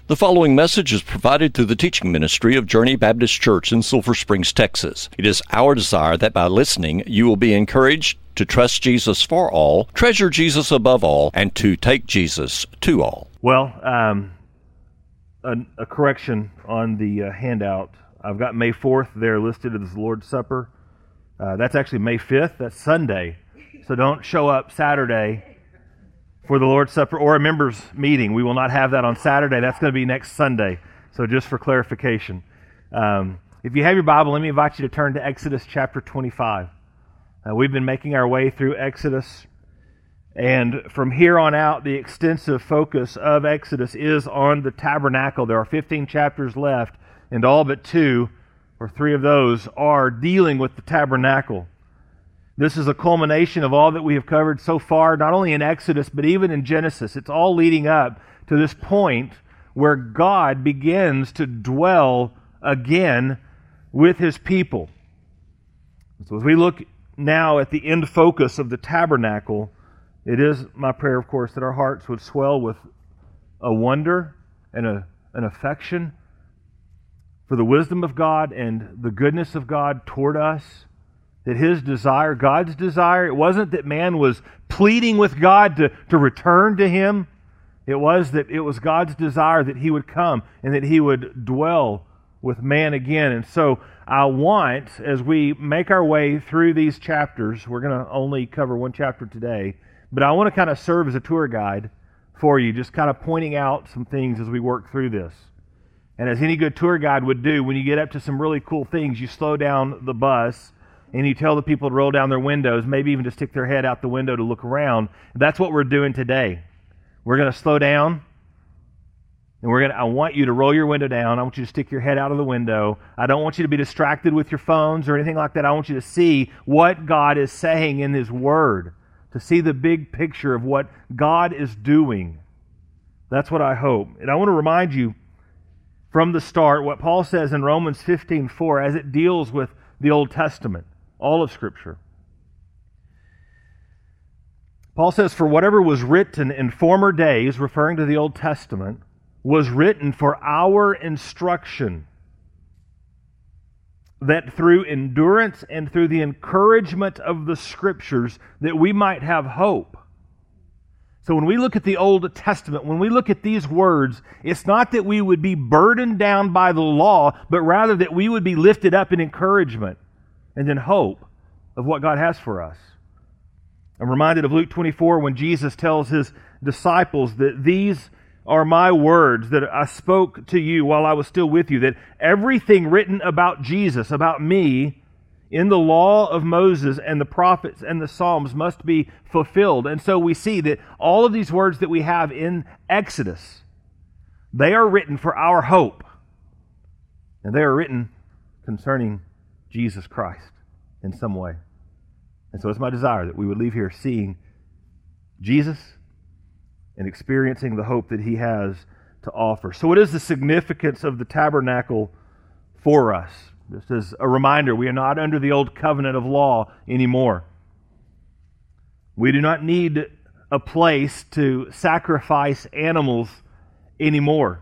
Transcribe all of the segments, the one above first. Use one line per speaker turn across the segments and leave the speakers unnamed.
The following message is provided through the teaching ministry of Journey Baptist Church in Sulphur Springs, Texas. It is our desire that by listening, you will be encouraged to trust Jesus for all, treasure Jesus above all, and to take Jesus to all.
Well, a correction on the handout. I've got May 4th there listed as the Lord's Supper. That's actually May 5th. That's Sunday. So don't show up Saturday for the Lord's Supper or a members' meeting. We will not have that on Saturday. That's going to be next Sunday. So just for clarification. If you have your Bible, let me invite you to turn to Exodus chapter 25. We've been making our way through Exodus. And from here on out, the extensive focus of Exodus is on the tabernacle. There are 15 chapters left, and all but 2 or 3 of those are dealing with the tabernacle. This is a culmination of all that we have covered so far, not only in Exodus, but even in Genesis. It's all leading up to this point where God begins to dwell again with His people. So as we look now at the end focus of the tabernacle, it is my prayer, of course, that our hearts would swell with a wonder and an affection for the wisdom of God and the goodness of God toward us. That His desire, God's desire, it wasn't that man was pleading with God to return to Him. It was God's desire that He would come and that He would dwell with man again. And so I want, as we make our way through these chapters, we're going to only cover one chapter today, but I want to kind of serve as a tour guide for you, just kind of pointing out some things as we work through this. And as any good tour guide would do, when you get up to some really cool things, you slow down the bus and you tell the people to roll down their windows, maybe even to stick their head out the window to look around. That's what we're doing today. We're going to slow down, and I want you to roll your window down. I want you to stick your head out of the window. I don't want you to be distracted with your phones or anything like that. I want you to see what God is saying in His Word, to see the big picture of what God is doing. That's what I hope. And I want to remind you from the start what Paul says in Romans 15:4 as it deals with the Old Testament. All of Scripture. Paul says, "For whatever was written in former days," referring to the Old Testament, "was written for our instruction, that through endurance and through the encouragement of the Scriptures, that we might have hope." So when we look at the Old Testament, when we look at these words, it's not that we would be burdened down by the law, but rather that we would be lifted up in encouragement and in hope of what God has for us. I'm reminded of Luke 24 when Jesus tells His disciples that these are my words that I spoke to you while I was still with you, that everything written about Jesus, about me, in the law of Moses and the prophets and the Psalms must be fulfilled. And so we see that all of these words that we have in Exodus, they are written for our hope. And they are written concerning Jesus Christ in some way. And so it's my desire that we would leave here seeing Jesus and experiencing the hope that He has to offer. So what is the significance of the tabernacle for us? Just as a reminder, we are not under the old covenant of law anymore. We do not need a place to sacrifice animals anymore.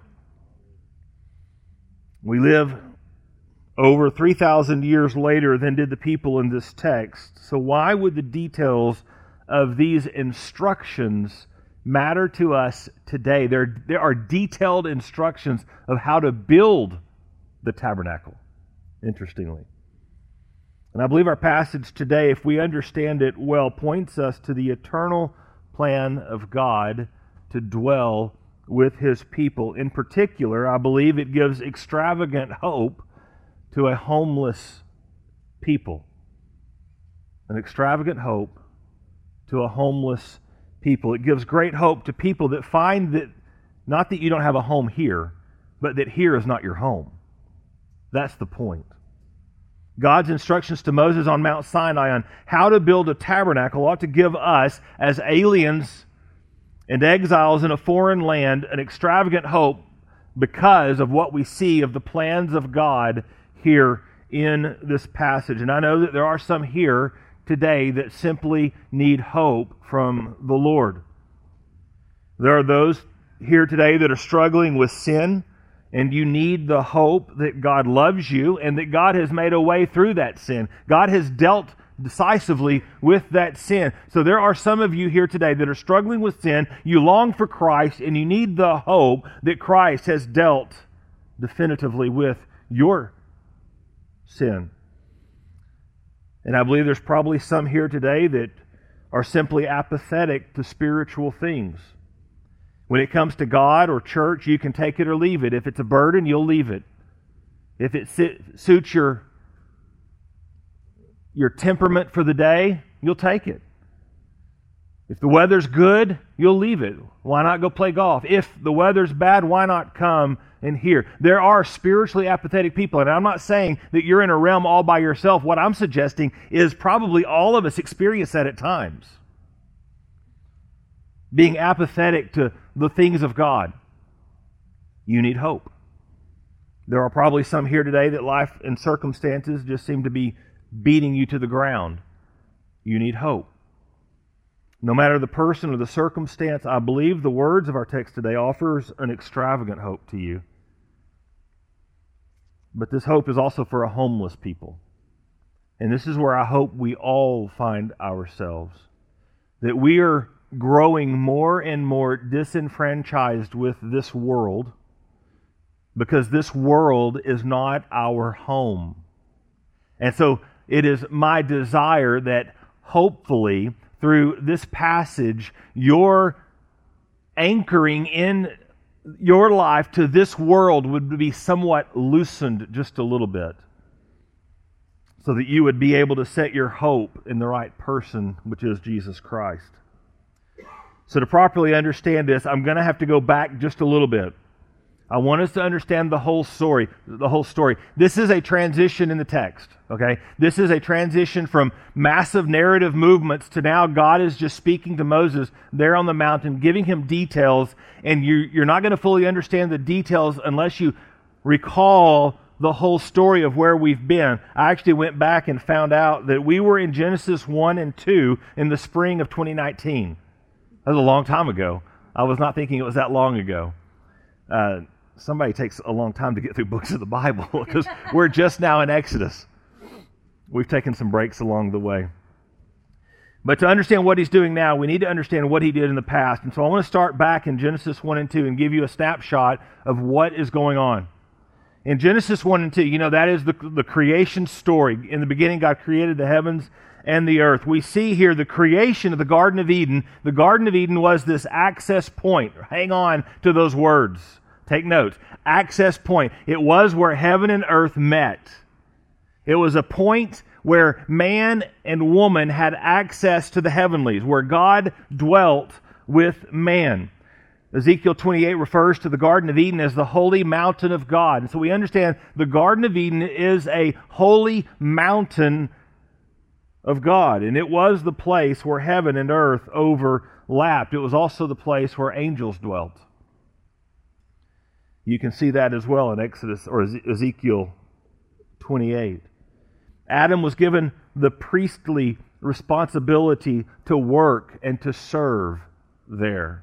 We live over 3,000 years later than did the people in this text. So why would the details of these instructions matter to us today? There are detailed instructions of how to build the tabernacle, interestingly. And I believe our passage today, if we understand it well, points us to the eternal plan of God to dwell with His people. In particular, I believe it gives extravagant hope to a homeless people. An extravagant hope to a homeless people. It gives great hope to people that find that, not that you don't have a home here, but that here is not your home. That's the point. God's instructions to Moses on Mount Sinai on how to build a tabernacle ought to give us, as aliens and exiles in a foreign land, an extravagant hope because of what we see of the plans of God here in this passage. And I know that there are some here today that simply need hope from the Lord. There are those here today that are struggling with sin, and you need the hope that God loves you and that God has made a way through that sin. God has dealt decisively with that sin. So there are some of you here today that are struggling with sin. You long for Christ, and you need the hope that Christ has dealt definitively with your sin. And I believe there's probably some here today that are simply apathetic to spiritual things. When it comes to God or church, you can take it or leave it. If it's a burden, you'll leave it. If it suits your temperament for the day, you'll take it. If the weather's good, you'll leave it. Why not go play golf? If the weather's bad, why not come and hear? There are spiritually apathetic people, and I'm not saying that you're in a realm all by yourself. What I'm suggesting is probably all of us experience that at times. Being apathetic to the things of God. You need hope. There are probably some here today that life and circumstances just seem to be beating you to the ground. You need hope. No matter the person or the circumstance, I believe the words of our text today offers an extravagant hope to you. But this hope is also for a homeless people. And this is where I hope we all find ourselves. That we are growing more and more disenfranchised with this world because this world is not our home. And so it is my desire that hopefully through this passage your anchoring in your life to this world would be somewhat loosened just a little bit, so that you would be able to set your hope in the right person, which is Jesus Christ. So to properly understand this, I'm going to have to go back just a little bit. I want us to understand the whole story. This is a transition in the text, okay? This is a transition from massive narrative movements to now God is just speaking to Moses there on the mountain, giving him details, and you're not going to fully understand the details unless you recall the whole story of where we've been. I actually went back and found out that we were in Genesis 1 and 2 in the spring of 2019. That was a long time ago. I was not thinking it was that long ago. Somebody takes a long time to get through books of the Bible because we're just now in Exodus. We've taken some breaks along the way. But to understand what he's doing now, we need to understand what he did in the past. And so I want to start back in Genesis 1 and 2 and give you a snapshot of what is going on. In Genesis 1 and 2, you know, that is the creation story. In the beginning, God created the heavens and the earth. We see here the creation of the Garden of Eden. The Garden of Eden was this access point. Hang on to those words. Take notes. Access point. It was where heaven and earth met. It was a point where man and woman had access to the heavenlies, where God dwelt with man. Ezekiel 28 refers to the Garden of Eden as the holy mountain of God. And so we understand the Garden of Eden is a holy mountain of God. And it was the place where heaven and earth overlapped. It was also the place where angels dwelt. You can see that as well in Exodus or Ezekiel 28. Adam was given the priestly responsibility to work and to serve there.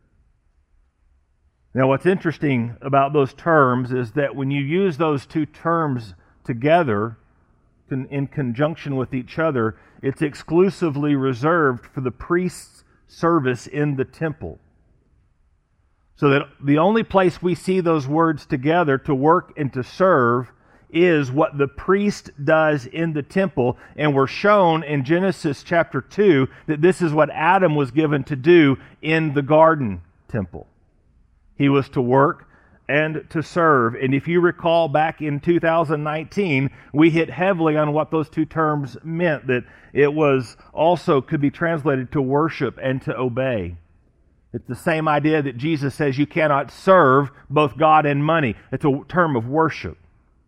Now, what's interesting about those terms is that when you use those two terms together, in conjunction with each other, it's exclusively reserved for the priest's service in the temple. So that the only place we see those words together, to work and to serve, is what the priest does in the temple. And we're shown in Genesis chapter 2 that this is what Adam was given to do in the garden temple. He was to work and to serve. And if you recall back in 2019, we hit heavily on what those two terms meant, that it was also could be translated to worship and to obey. It's the same idea that Jesus says you cannot serve both God and money. It's a term of worship.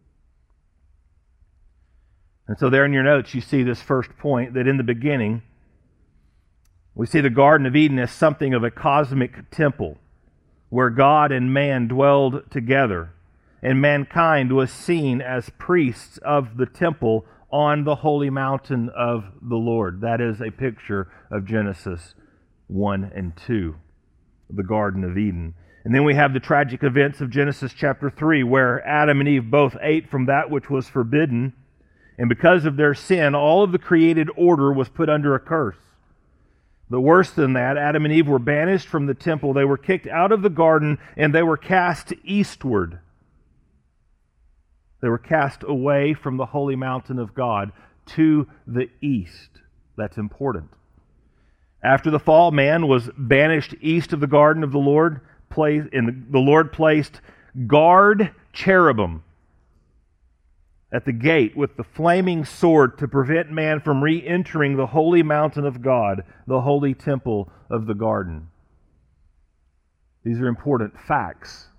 And so there in your notes you see this first point, that in the beginning we see the Garden of Eden as something of a cosmic temple where God and man dwelled together, and mankind was seen as priests of the temple on the holy mountain of the Lord. That is a picture of Genesis 1 and 2, the Garden of Eden. And then we have the tragic events of Genesis chapter 3, where Adam and Eve both ate from that which was forbidden. And because of their sin, all of the created order was put under a curse. But worse than that, Adam and Eve were banished from the temple. They were kicked out of the garden, and they were cast eastward. They were cast away from the holy mountain of God to the east. That's important. After the fall, man was banished east of the garden of the Lord, and the Lord placed guard cherubim at the gate with the flaming sword to prevent man from re-entering the holy mountain of God, the holy temple of the garden. These are important facts.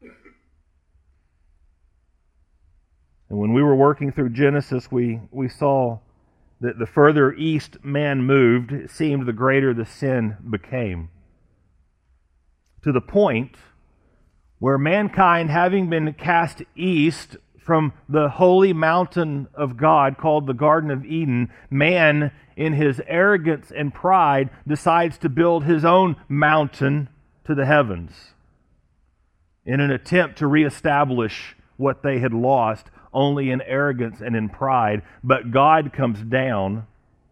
And when we were working through Genesis, we saw that the further east man moved, it seemed the greater the sin became. To the point where mankind, having been cast east from the holy mountain of God called the Garden of Eden, man, in his arrogance and pride, decides to build his own mountain to the heavens in an attempt to reestablish what they had lost only in arrogance and in pride. But God comes down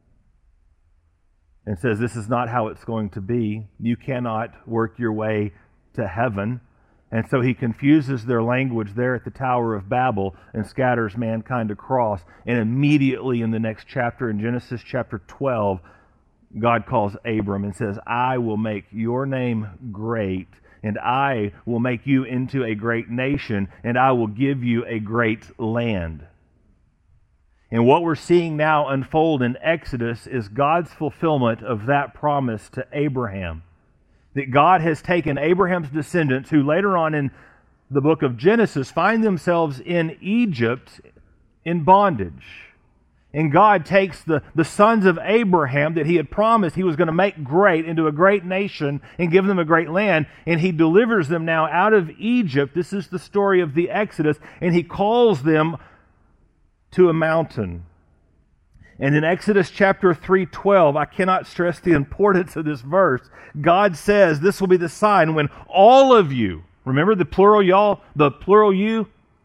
and says, this is not how it's going to be. You cannot work your way to heaven. And so he confuses their language there at the Tower of Babel and scatters mankind across. And immediately in the next chapter, in Genesis chapter 12, God calls Abram and says, I will make your name great, and I will make you into a great nation, and I will give you a great land. And what we're seeing now unfold in Exodus is God's fulfillment of that promise to Abraham. That God has taken Abraham's descendants, who later on in the book of Genesis find themselves in Egypt in bondage. And God takes the sons of Abraham that he had promised he was going to make great into a great nation and give them a great land, and he delivers them now out of Egypt. This is the story of the Exodus, and he calls them to a mountain. And in Exodus chapter 3:12, I cannot stress the importance of this verse. God says, this will be the sign when all of you, remember the plural y'all, the plural you,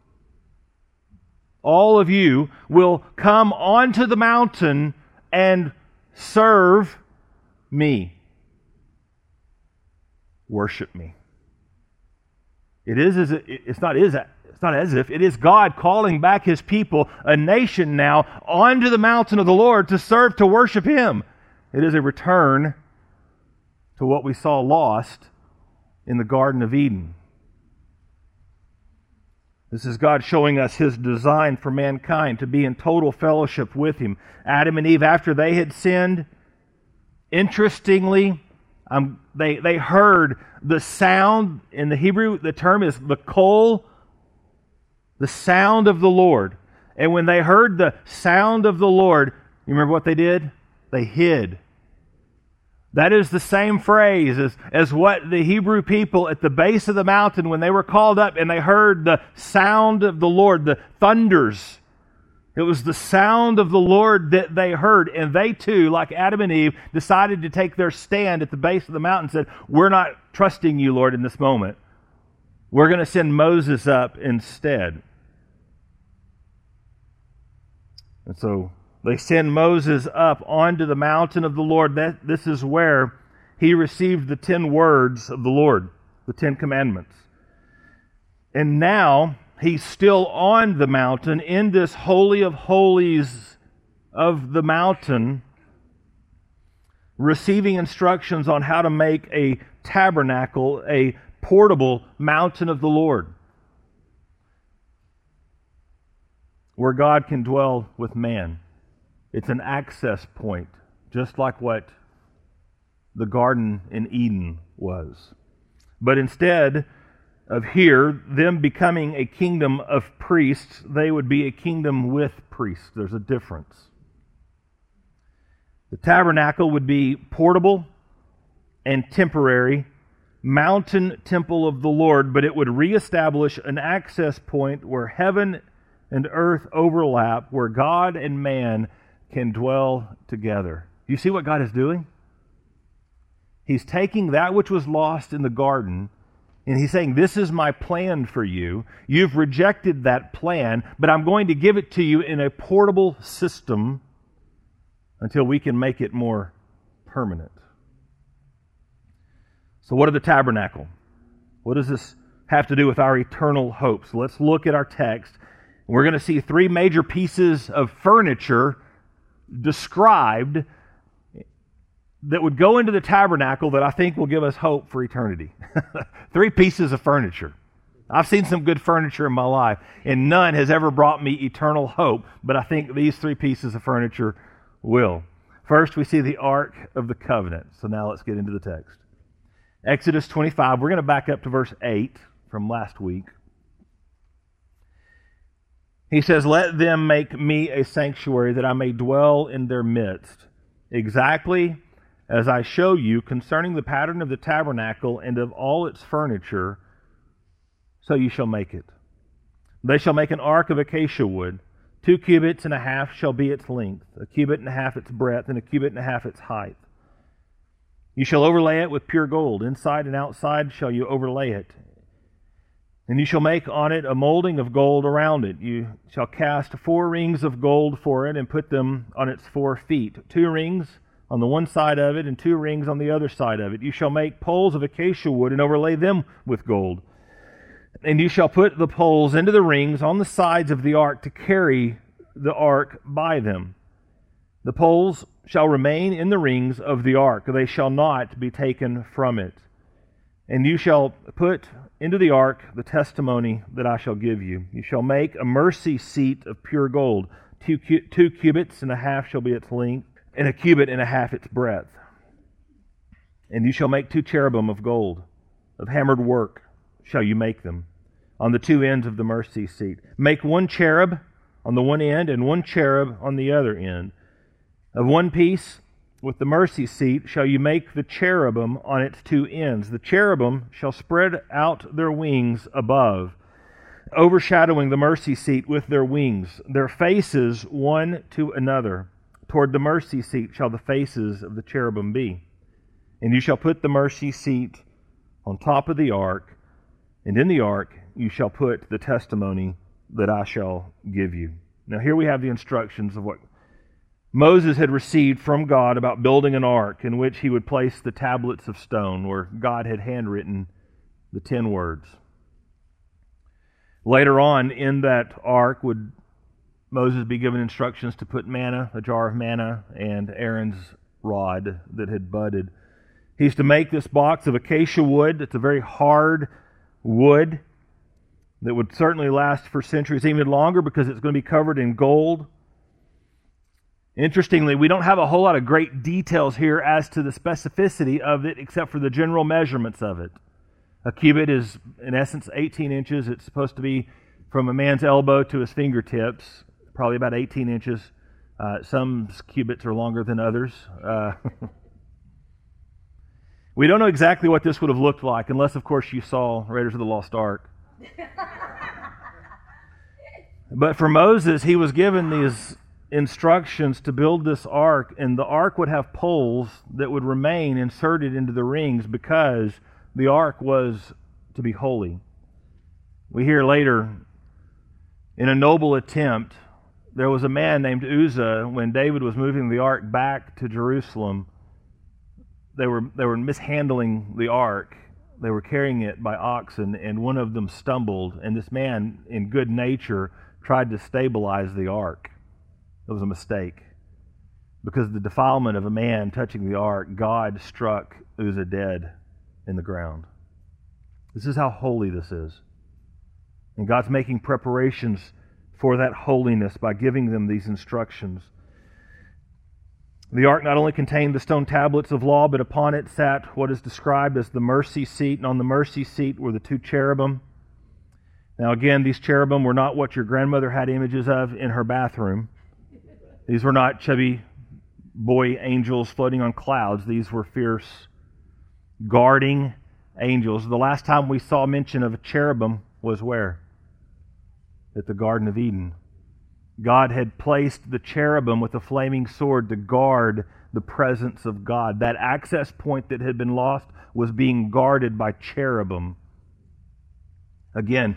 all of you will come onto the mountain and serve me. Worship me. It's not as if. It is God calling back His people, a nation now, onto the mountain of the Lord to serve, to worship Him. It is a return to what we saw lost in the Garden of Eden. This is God showing us His design for mankind to be in total fellowship with Him. Adam and Eve, after they had sinned, interestingly, they heard the sound. In the Hebrew, the term is the kol, the sound of the Lord. And when they heard the sound of the Lord, you remember what they did? They hid. That is the same phrase as what the Hebrew people at the base of the mountain, when they were called up and they heard the sound of the Lord, the thunders. It was the sound of the Lord that they heard. And they too, like Adam and Eve, decided to take their stand at the base of the mountain and said, we're not trusting you, Lord, in this moment. We're going to send Moses up instead. And so they send Moses up onto the mountain of the Lord. This is where he received the 10 words of the Lord, the 10 commandments. And now he's still on the mountain in this holy of holies of the mountain, receiving instructions on how to make a tabernacle, a portable mountain of the Lord, where God can dwell with man. It's an access point, just like what the garden in Eden was. But instead of here, them becoming a kingdom of priests, they would be a kingdom with priests. There's a difference. The tabernacle would be portable and temporary, mountain temple of the Lord, but it would reestablish an access point where heaven and earth overlap, where God and man can dwell together. Do you see what God is doing? He's taking that which was lost in the garden And he's saying, this is my plan for you. You've rejected that plan, but I'm going to give it to you in a portable system until we can make it more permanent. So what of the tabernacle? What does this have to do with our eternal hope? So let's look at our text. We're going to see three major pieces of furniture described that would go into the tabernacle that I think will give us hope for eternity. Three pieces of furniture. I've seen some good furniture in my life, and none has ever brought me eternal hope, but I think these three pieces of furniture will. First, we see the Ark of the Covenant. So now let's get into the text. Exodus 25, we're going to back up to verse 8 from last week. He says, "Let them make me a sanctuary that I may dwell in their midst, exactly as I show you concerning the pattern of the tabernacle and of all its furniture, so you shall make it. They shall make an ark of acacia wood. 2 cubits and a half shall be its length, 1 cubit and a half its breadth, and 1 cubit and a half its height. You shall overlay it with pure gold. Inside and outside shall you overlay it. And you shall make on it a molding of gold around it. You shall cast 4 rings of gold for it and put them on its 4 feet, 2 rings on the one side of it and 2 rings on the other side of it. You shall make poles of acacia wood and overlay them with gold. And you shall put the poles into the rings on the sides of the ark to carry the ark by them. The poles shall remain in the rings of the ark. They shall not be taken from it. And you shall put into the ark the testimony that I shall give you. You shall make a mercy seat of pure gold. 2 cubits and a half shall be its length, and 1 cubit and a half its breadth. And you shall make 2 cherubim of gold. Of hammered work shall you make them, on the 2 ends of the mercy seat. Make 1 cherub on the one end, and 1 cherub on the other end. Of one piece with the mercy seat shall you make the cherubim on its 2 ends. The cherubim shall spread out their wings above, overshadowing the mercy seat with their wings, their faces one to another. Toward the mercy seat shall the faces of the cherubim be. And you shall put the mercy seat on top of the ark, and in the ark you shall put the testimony that I shall give you." Now here we have the instructions of what Moses had received from God about building an ark in which he would place the tablets of stone where God had handwritten the 10 words. Later on in that ark would Moses be given instructions to put manna, a jar of manna, and Aaron's rod that had budded. He's to make this box of acacia wood. It's a very hard wood that would certainly last for centuries, even longer, because it's going to be covered in gold. Interestingly, we don't have a whole lot of great details here as to the specificity of it, except for the general measurements of it. A cubit is, in essence, 18 inches. It's supposed to be from a man's elbow to his fingertips, probably about 18 inches. Some cubits are longer than others. We don't know exactly what this would have looked like, unless, of course, you saw Raiders of the Lost Ark. But for Moses, he was given these instructions to build this ark, and the ark would have poles that would remain inserted into the rings because the ark was to be holy. We hear later, in a noble attempt, there was a man named Uzzah, when David was moving the ark back to Jerusalem, they were mishandling the ark. They were carrying it by oxen, and one of them stumbled, and this man, in good nature, tried to stabilize the ark. It was a mistake. Because of the defilement of a man touching the ark, God struck Uzzah dead in the ground. This is how holy this is. And God's making preparations for that holiness by giving them these instructions. The ark not only contained the stone tablets of law, but upon it sat what is described as the mercy seat, and on the mercy seat were the 2 cherubim. Now again, these cherubim were not what your grandmother had images of in her bathroom. These were not chubby boy angels floating on clouds. These were fierce, guarding angels. The last time we saw mention of a cherubim was where? At the Garden of Eden. God had placed the cherubim with a flaming sword to guard the presence of God. That access point that had been lost was being guarded by cherubim Again,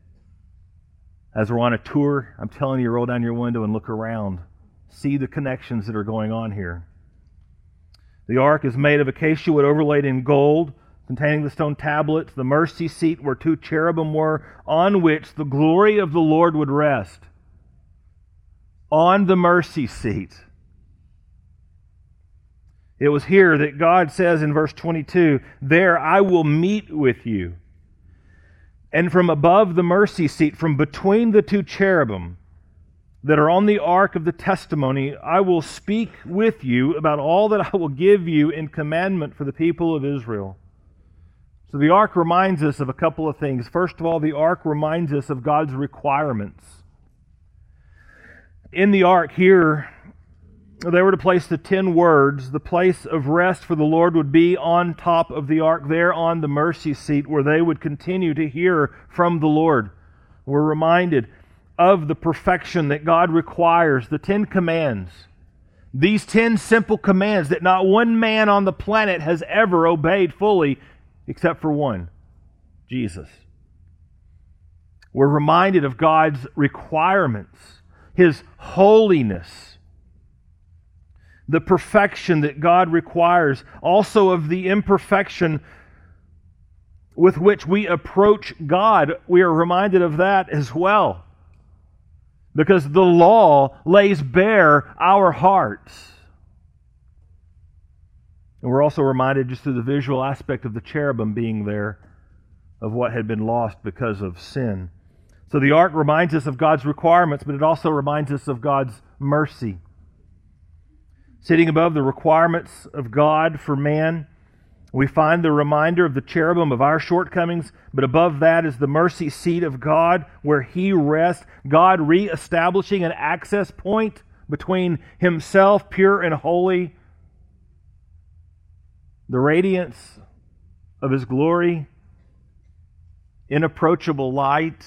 as we're on a tour, I'm telling you, roll down your window and look around. See the connections that are going on here. The ark is made of acacia wood overlaid in gold, containing the stone tablets, the mercy seat where 2 cherubim were, on which the glory of the Lord would rest. On the mercy seat. It was here that God says in verse 22, "There I will meet with you." And from above the mercy seat, from between the 2 cherubim that are on the ark of the testimony, I will speak with you about all that I will give you in commandment for the people of Israel. So the ark reminds us of a couple of things. First of all, the ark reminds us of God's requirements. In the ark here, they were to place the 10 words. The place of rest for the Lord would be on top of the ark, there on the mercy seat, where they would continue to hear from the Lord. We're reminded of the perfection that God requires, the 10 commands. These 10 simple commands that not one man on the planet has ever obeyed fully, except for one, Jesus. We're reminded of God's requirements, His holiness, the perfection that God requires, also of the imperfection with which we approach God. We are reminded of that as well, because the law lays bare our hearts. And we're also reminded, just through the visual aspect of the cherubim being there, of what had been lost because of sin. So the ark reminds us of God's requirements, but it also reminds us of God's mercy. Sitting above the requirements of God for man, we find the reminder of the cherubim of our shortcomings, but above that is the mercy seat of God where He rests, God reestablishing an access point between Himself, pure and holy, the radiance of His glory, inapproachable light,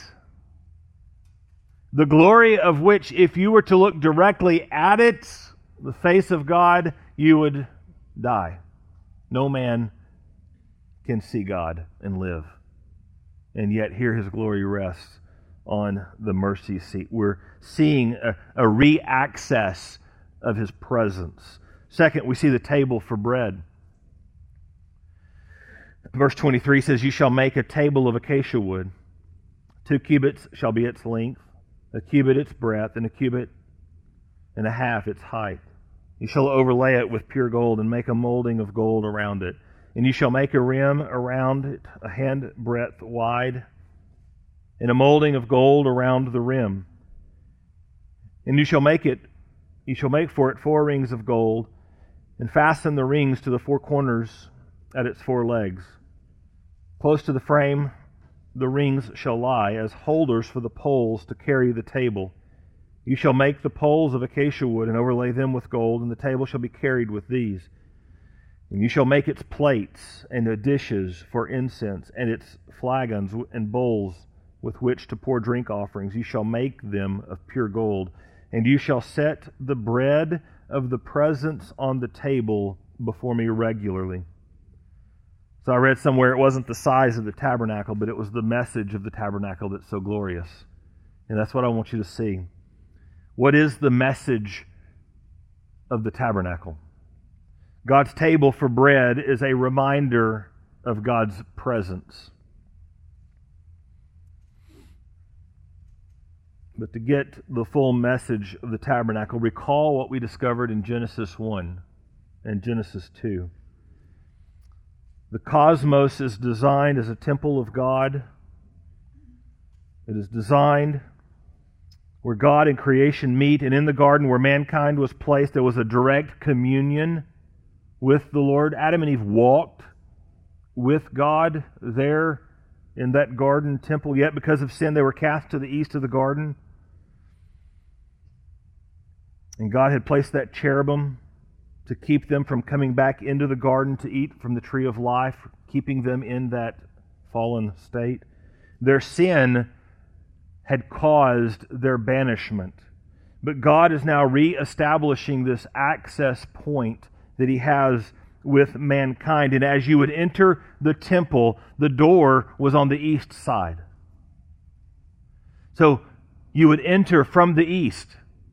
the glory of which, if you were to look directly at it, the face of God, you would die. No man can see God and live. And yet here His glory rests on the mercy seat. We're seeing a re-access of His presence. Second, we see the table for bread. Verse 23 says, "You shall make a table of acacia wood. 2 cubits shall be its length, a cubit its breadth, and a cubit and a half its height. You shall overlay it with pure gold, and make a molding of gold around it. And you shall make a rim around it, a hand breadth wide, and a molding of gold around the rim. And you shall make for it 4 rings of gold, and fasten the rings to the 4 corners at its 4 legs. Close to the frame the rings shall lie as holders for the poles to carry the table. You shall make the poles of acacia wood and overlay them with gold, and the table shall be carried with these. And you shall make its plates and the dishes for incense, and its flagons and bowls with which to pour drink offerings. You shall make them of pure gold. And you shall set the bread of the presence on the table before me regularly." So I read somewhere it wasn't the size of the tabernacle, but it was the message of the tabernacle that's so glorious. And that's what I want you to see. What is the message of the tabernacle? God's table for bread is a reminder of God's presence. But to get the full message of the tabernacle, recall what we discovered in Genesis 1 and Genesis 2. The cosmos is designed as a temple of God. It is designed where God and creation meet, and in the garden where mankind was placed, there was a direct communion with the Lord. Adam and Eve walked with God there in that garden temple, yet because of sin they were cast to the east of the garden. And God had placed that cherubim to keep them from coming back into the garden to eat from the tree of life, keeping them in that fallen state. Their sin had caused their banishment. But God is now re-establishing this access point that He has with mankind. And as you would enter the temple, the door was on the east side. So you would enter from the east.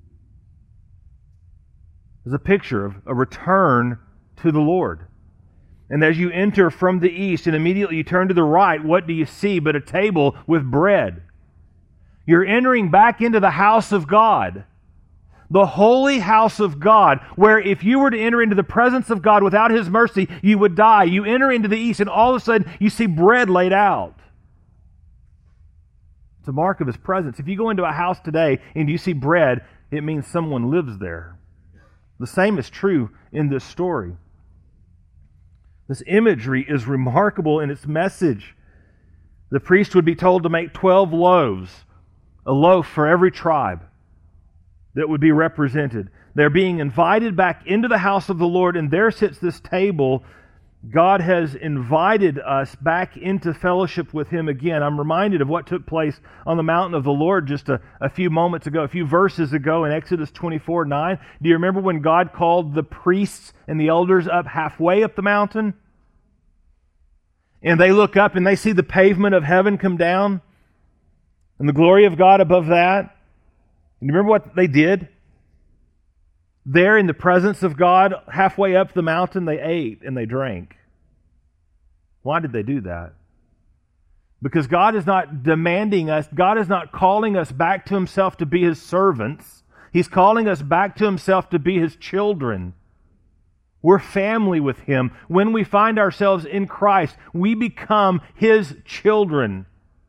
There's a picture of a return to the Lord. And as you enter from the east and immediately you turn to the right, what do you see but a table with bread? You're entering back into the house of God, the holy house of God, where if you were to enter into the presence of God without His mercy, you would die. You enter into the east and all of a sudden you see bread laid out. It's a mark of His presence. If you go into a house today and you see bread, it means someone lives there. The same is true in this story. This imagery is remarkable in its message. The priest would be told to make 12 loaves, a loaf for every tribe that would be represented. They're being invited back into the house of the Lord, and there sits this table. God has invited us back into fellowship with Him again. I'm reminded of what took place on the mountain of the Lord just a few moments ago, a few verses ago in Exodus 24:9. Do you remember when God called the priests and the elders up halfway up the mountain? And they look up and they see the pavement of heaven come down and the glory of God above that. And you remember what they did? There in the presence of God, halfway up the mountain, they ate and they drank. Why did they do that? Because God is not demanding us, God is not calling us back to Himself to be His servants. He's calling us back to Himself to be His children. We're family with Him. When we find ourselves in Christ, we become His children.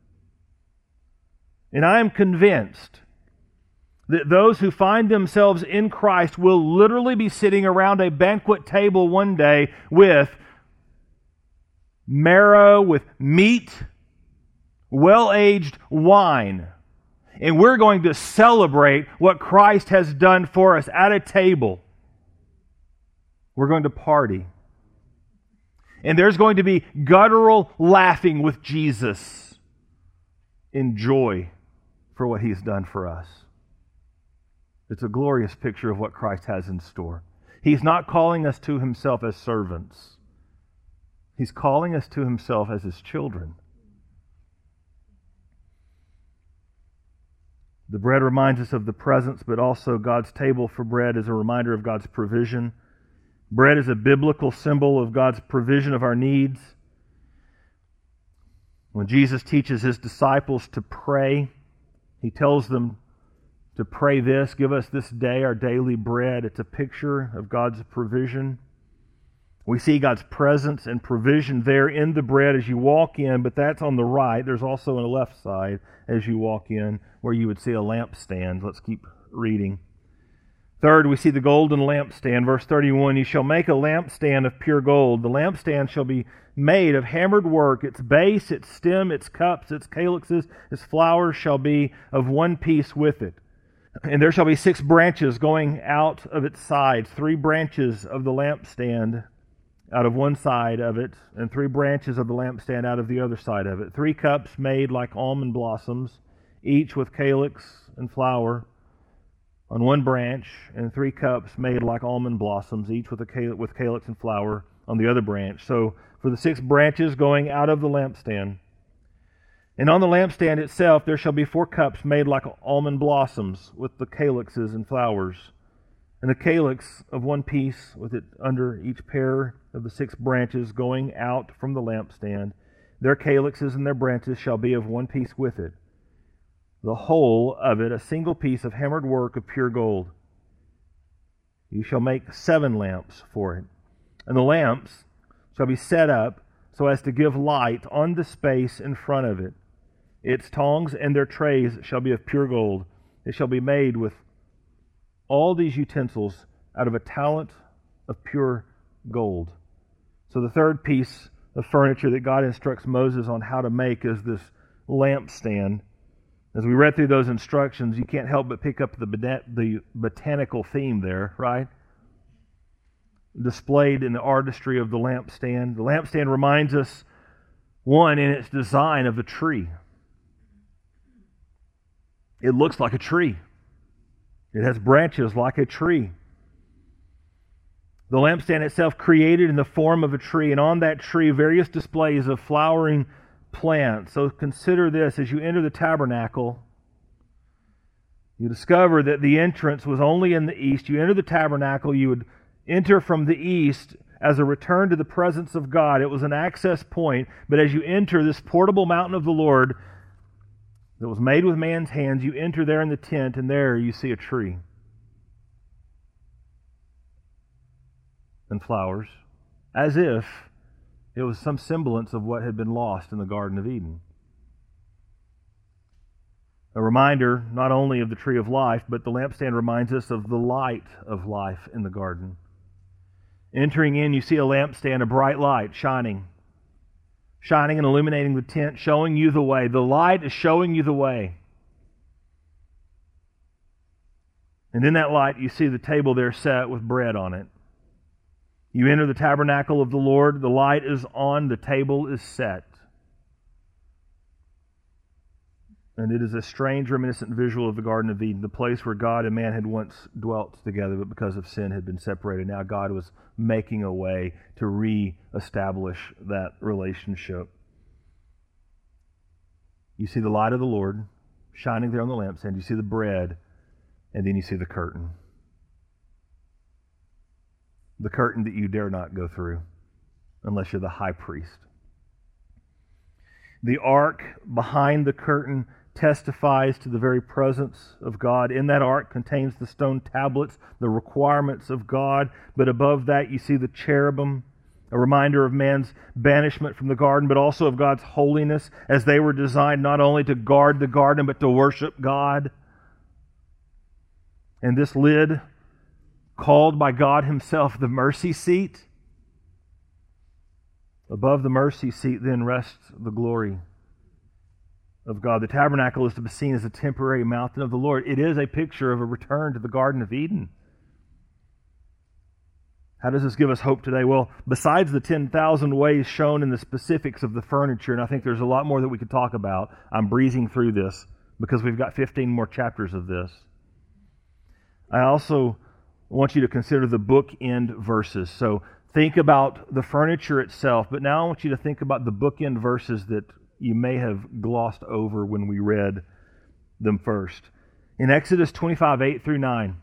And I am convinced that those who find themselves in Christ will literally be sitting around a banquet table one day with marrow, with meat, well-aged wine. And we're going to celebrate what Christ has done for us at a table. We're going to party. And there's going to be guttural laughing with Jesus in joy for what He's done for us. It's a glorious picture of what Christ has in store. He's not calling us to Himself as servants. He's calling us to Himself as His children. The bread reminds us of the presence, but also God's table for bread is a reminder of God's provision. Bread is a biblical symbol of God's provision of our needs. When Jesus teaches His disciples to pray, He tells them to pray this, give us this day our daily bread. It's a picture of God's provision. We see God's presence and provision there in the bread as you walk in, but that's on the right. There's also on the left side as you walk in where you would see a lampstand. Let's keep reading. Third, we see the golden lampstand. Verse 31, you shall make a lampstand of pure gold. The lampstand shall be made of hammered work. Its base, its stem, its cups, its calyxes, its flowers shall be of one piece with it. And there shall be 6 branches going out of its sides, 3 branches of the lampstand out of one side of it, and 3 branches of the lampstand out of the other side of it. 3 cups made like almond blossoms, each with calyx and flower on one branch, and 3 cups made like almond blossoms, each with calyx and flower on the other branch. So for the 6 branches going out of the lampstand. And on the lampstand itself there shall be 4 cups made like almond blossoms with the calyxes and flowers, and the calyx of one piece with it under each pair of the 6 branches going out from the lampstand. Their calyxes and their branches shall be of one piece with it. The whole of it a single piece of hammered work of pure gold. You shall make 7 lamps for it. And the lamps shall be set up so as to give light on the space in front of it. Its tongs and their trays shall be of pure gold. It shall be made with all these utensils out of a talent of pure gold. So the third piece of furniture that God instructs Moses on how to make is this lampstand. As we read through those instructions, you can't help but pick up the botanical theme there, right? Displayed in the artistry of the lampstand. The lampstand reminds us, one, in its design of a tree. It looks like a tree. It has branches like a tree. The lampstand itself created in the form of a tree, and on that tree various displays of flowering plants. So consider this, as you enter the tabernacle, You discover that the entrance was only in the east. You enter the tabernacle, you would enter from the east as a return to the presence of God. It was an access point, but as you enter this portable mountain of the Lord that was made with man's hands, you enter there in the tent, and there you see a tree and flowers, as if it was some semblance of what had been lost in the Garden of Eden. A reminder not only of the tree of life, but the lampstand reminds us of the light of life in the garden. Entering in, you see a lampstand, a bright light shining and illuminating the tent, showing you the way. The light is showing you the way. And in that light, you see the table there set with bread on it. You enter the tabernacle of the Lord, the light is on, the table is set. And it is a strange, reminiscent visual of the Garden of Eden, the place where God and man had once dwelt together, but because of sin had been separated. Now God was making a way to re-establish that relationship. You see the light of the Lord shining there on the lampstand. You see the bread, and then you see the curtain. The curtain that you dare not go through unless you're the high priest. The ark behind the curtain testifies to the very presence of God. In that ark contains the stone tablets, the requirements of God, but above that you see the cherubim, a reminder of man's banishment from the garden, but also of God's holiness, as they were designed not only to guard the garden, but to worship God. And this lid, called by God Himself the mercy seat, above the mercy seat then rests the glory of God. The tabernacle is to be seen as a temporary mountain of the Lord. It is a picture of a return to the Garden of Eden. How does this give us hope today? Well, besides the 10,000 ways shown in the specifics of the furniture, and I think there's a lot more that we could talk about, I'm breezing through this because we've got 15 more chapters of this. I also want you to consider the bookend verses. So think about the furniture itself, but now I want you to think about the bookend verses that you may have glossed over when we read them first. In Exodus 25, 8 through 9,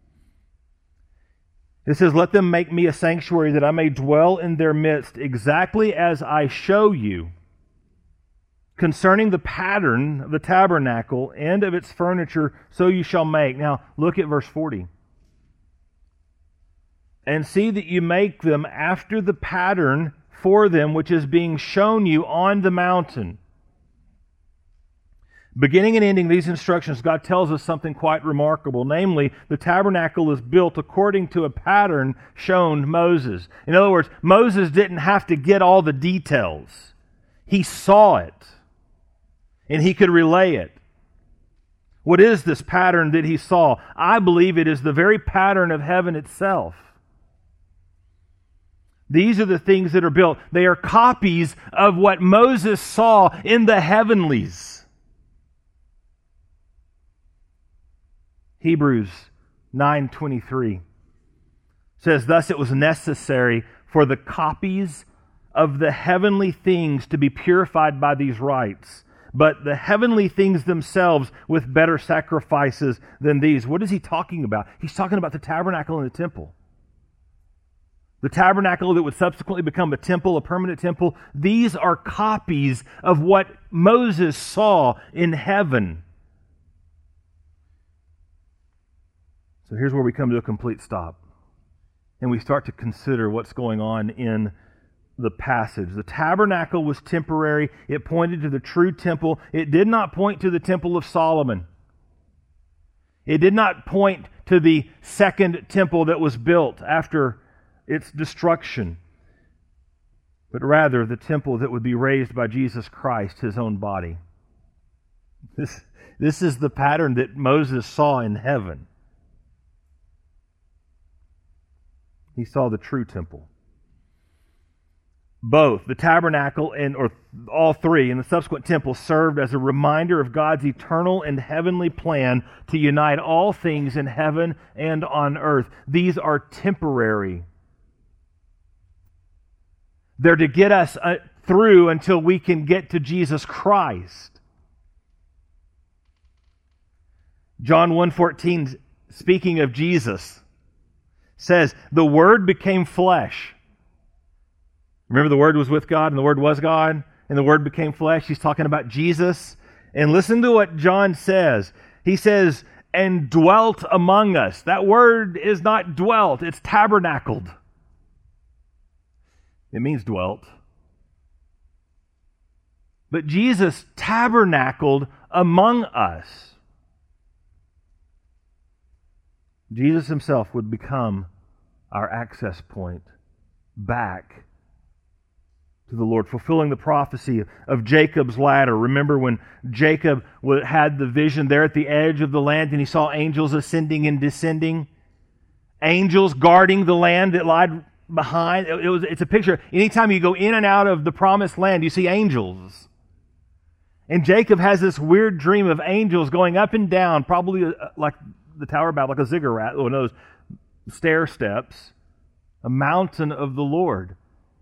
it says, "Let them make me a sanctuary that I may dwell in their midst, exactly as I show you. Concerning the pattern of the tabernacle and of its furniture, so you shall make." Now, look at verse 40. "And see that you make them after the pattern for them which is being shown you on the mountain." Beginning and ending these instructions, God tells us something quite remarkable. Namely, the tabernacle is built according to a pattern shown Moses. In other words, Moses didn't have to get all the details. He saw it, and he could relay it. What is this pattern that he saw? I believe it is the very pattern of heaven itself. These are the things that are built. They are copies of what Moses saw in the heavenlies. Hebrews 9:23 says, "Thus it was necessary for the copies of the heavenly things to be purified by these rites, but the heavenly things themselves with better sacrifices than these." What is he talking about? He's talking about the tabernacle and the temple. The tabernacle that would subsequently become a temple, a permanent temple. These are copies of what Moses saw in heaven. So here's where we come to a complete stop. And we start to consider what's going on in the passage. The tabernacle was temporary. It pointed to the true temple. It did not point to the temple of Solomon. It did not point to the second temple that was built after its destruction, but rather the temple that would be raised by Jesus Christ, His own body. This is the pattern that Moses saw in heaven. He saw the true temple. Both the tabernacle or all three and the subsequent temple served as a reminder of God's eternal and heavenly plan to unite all things in heaven and on earth. These are temporary. They're to get us through until we can get to Jesus Christ. John 1:14, speaking of Jesus, says, the Word became flesh. Remember, the Word was with God, and the Word was God, and the Word became flesh. He's talking about Jesus. And listen to what John says. He says, and dwelt among us. That word is not dwelt, it's tabernacled. It means dwelt. But Jesus tabernacled among us. Jesus himself would become our access point back to the Lord, fulfilling the prophecy of Jacob's ladder. Remember when Jacob had the vision there at the edge of the land and he saw angels ascending and descending? Angels guarding the land that lied behind. It's a picture. Anytime you go in and out of the promised land, you see angels. And Jacob has this weird dream of angels going up and down, probably like the Tower of Babel, like a ziggurat, one of those stair steps, a mountain of the Lord.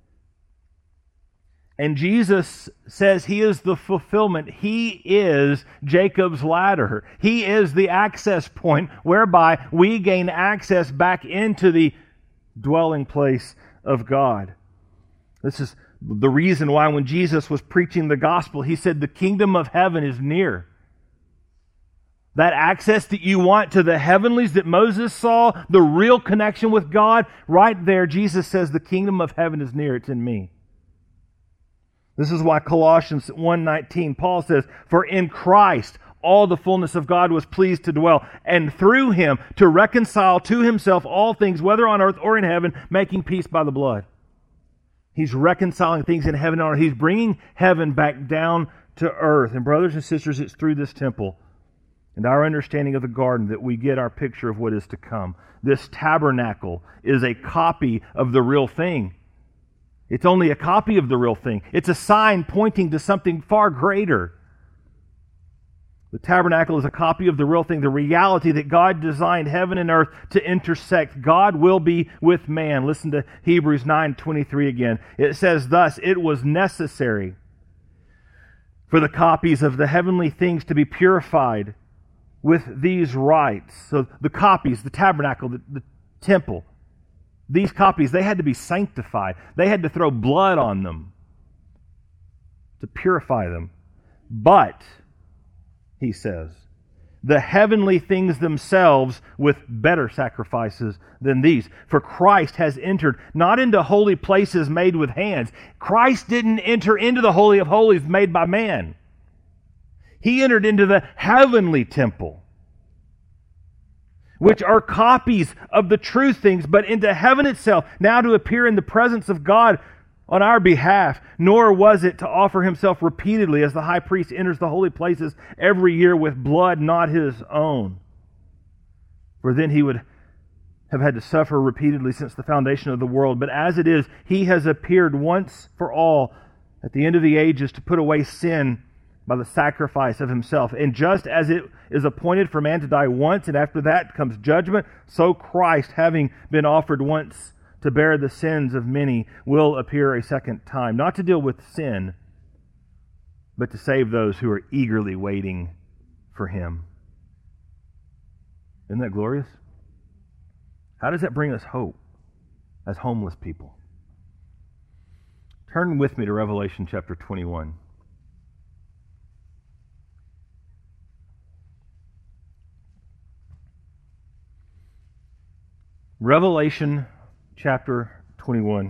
And Jesus says He is the fulfillment. He is Jacob's ladder. He is the access point whereby we gain access back into the dwelling place of God. This is the reason why when Jesus was preaching the gospel, He said the kingdom of heaven is near. That access that you want to the heavenlies that Moses saw, the real connection with God, right there, Jesus says the kingdom of heaven is near. It's in me. This is why Colossians 1:19, Paul says, for in Christ all the fullness of God was pleased to dwell, and through Him to reconcile to Himself all things, whether on earth or in heaven, making peace by the blood. He's reconciling things in heaven and on earth. He's bringing heaven back down to earth. And brothers and sisters, it's through this temple and our understanding of the garden that we get our picture of what is to come. This tabernacle is a copy of the real thing. It's only a copy of the real thing. It's a sign pointing to something far greater. The tabernacle is a copy of the real thing, the reality that God designed heaven and earth to intersect. God will be with man. Listen to Hebrews 9:23 again. It says thus, it was necessary for the copies of the heavenly things to be purified with these rites. So the copies, the tabernacle, the temple, these copies, they had to be sanctified. They had to throw blood on them to purify them. But, he says, the heavenly things themselves with better sacrifices than these. For Christ has entered not into holy places made with hands. Christ didn't enter into the Holy of Holies made by man. He entered into the heavenly temple, which are copies of the true things, but into heaven itself, now to appear in the presence of God on our behalf. Nor was it to offer himself repeatedly as the high priest enters the holy places every year with blood not his own. For then he would have had to suffer repeatedly since the foundation of the world. But as it is, he has appeared once for all at the end of the ages to put away sin by the sacrifice of himself. And just as it is appointed for man to die once, and after that comes judgment, so Christ, having been offered once to bear the sins of many, will appear a second time, not to deal with sin, but to save those who are eagerly waiting for Him. Isn't that glorious? How does that bring us hope as homeless people? Turn with me to Revelation chapter 21. Revelation chapter 21.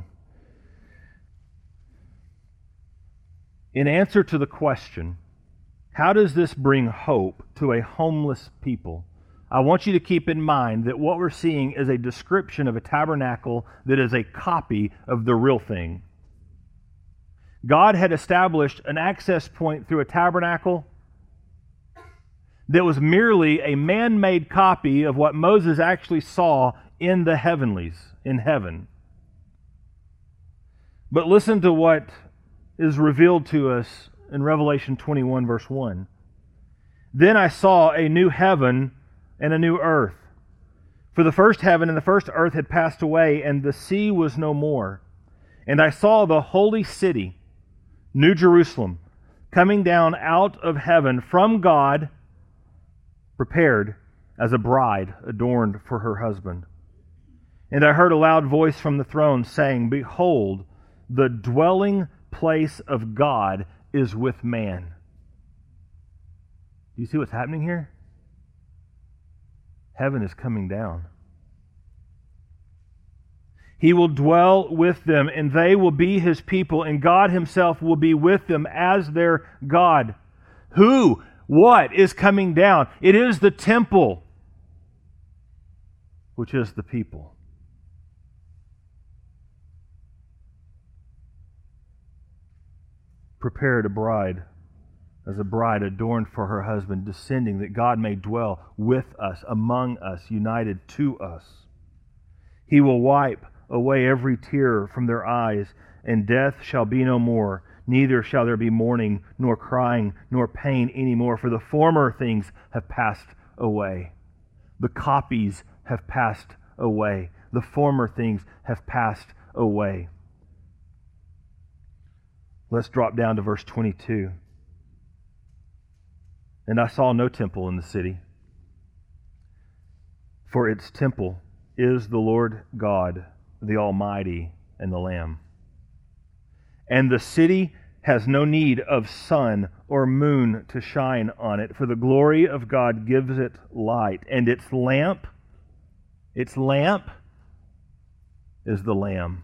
In answer to the question, how does this bring hope to a homeless people? I want you to keep in mind that what we're seeing is a description of a tabernacle that is a copy of the real thing. God had established an access point through a tabernacle that was merely a man-made copy of what Moses actually saw in the heavenlies, in heaven. But listen to what is revealed to us in Revelation 21, verse 1. Then I saw a new heaven and a new earth. For the first heaven and the first earth had passed away, and the sea was no more. And I saw the holy city, New Jerusalem, coming down out of heaven from God, prepared as a bride adorned for her husband. And I heard a loud voice from the throne saying, Behold, the dwelling place of God is with man. Do you see what's happening here? Heaven is coming down. He will dwell with them, and they will be His people, and God Himself will be with them as their God. Who, what is coming down? It is the temple, which is the people. Prepared a bride as a bride adorned for her husband, descending that God may dwell with us, among us, united to us. He will wipe away every tear from their eyes, and death shall be no more. Neither shall there be mourning, nor crying, nor pain any more, for the former things have passed away. The copies have passed away. The former things have passed away. Let's drop down to verse 22. And I saw no temple in the city, for its temple is the Lord God, the Almighty, and the Lamb. And the city has no need of sun or moon to shine on it, for the glory of God gives it light. And its lamp is the Lamb.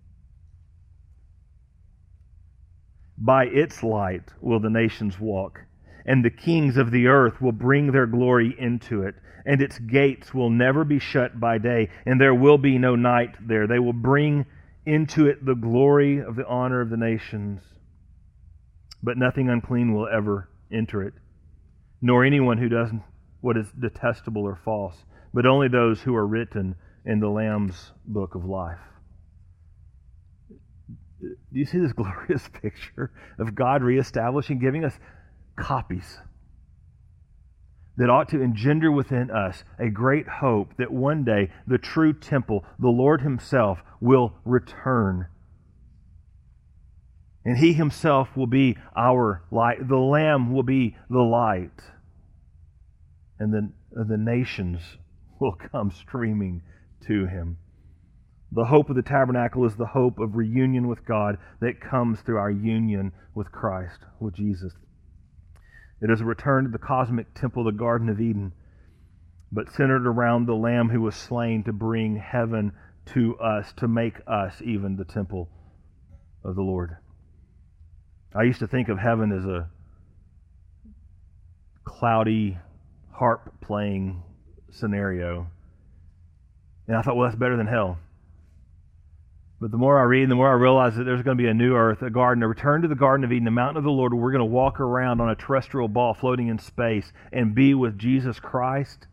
By its light will the nations walk, and the kings of the earth will bring their glory into it. And its gates will never be shut by day, and there will be no night there. They will bring into it the glory of the honor of the nations. But nothing unclean will ever enter it, nor anyone who does what is detestable or false, but only those who are written in the Lamb's book of life. Do you see this glorious picture of God reestablishing, giving us copies that ought to engender within us a great hope that one day the true temple, the Lord Himself, will return. And He Himself will be our light. The Lamb will be the light. And the nations will come streaming to Him. The hope of the tabernacle is the hope of reunion with God that comes through our union with Christ, with Jesus. It is a return to the cosmic temple, the Garden of Eden, but centered around the Lamb who was slain to bring heaven to us, to make us even the temple of the Lord. I used to think of heaven as a cloudy, harp-playing scenario. And I thought, well, that's better than hell. But the more I read, the more I realize that there's going to be a new earth, a garden, a return to the Garden of Eden, the mountain of the Lord, where we're going to walk around on a terrestrial ball floating in space and be with Jesus Christ.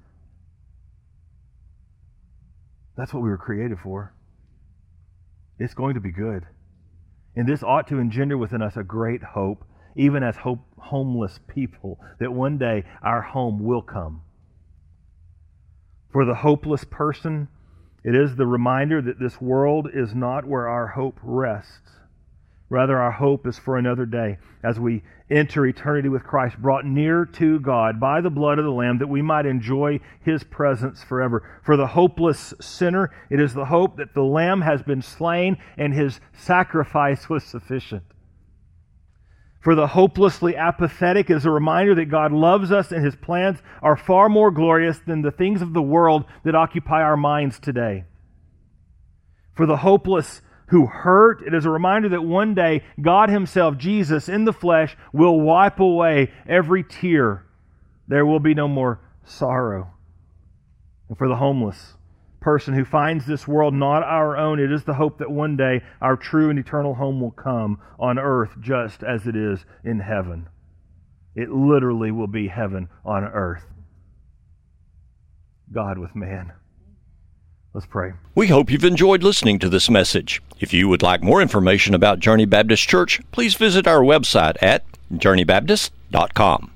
That's what we were created for. It's going to be good. And this ought to engender within us a great hope, even as homeless people, that one day our home will come. For the hopeless person, it is the reminder that this world is not where our hope rests. Rather, our hope is for another day, as we enter eternity with Christ, brought near to God by the blood of the Lamb, that we might enjoy His presence forever. For the hopeless sinner, it is the hope that the Lamb has been slain and His sacrifice was sufficient. For the hopelessly apathetic, it is a reminder that God loves us and His plans are far more glorious than the things of the world that occupy our minds today. For the hopeless who hurt, it is a reminder that one day God Himself, Jesus in the flesh, will wipe away every tear. There will be no more sorrow. And for the homeless person who finds this world not our own, it is the hope that one day our true and eternal home will come on earth just as it is in heaven. It literally will be heaven on earth. God with man. Let's pray.
We hope you've enjoyed listening to this message. If you would like more information about Journey Baptist Church, please visit our website at journeybaptist.com.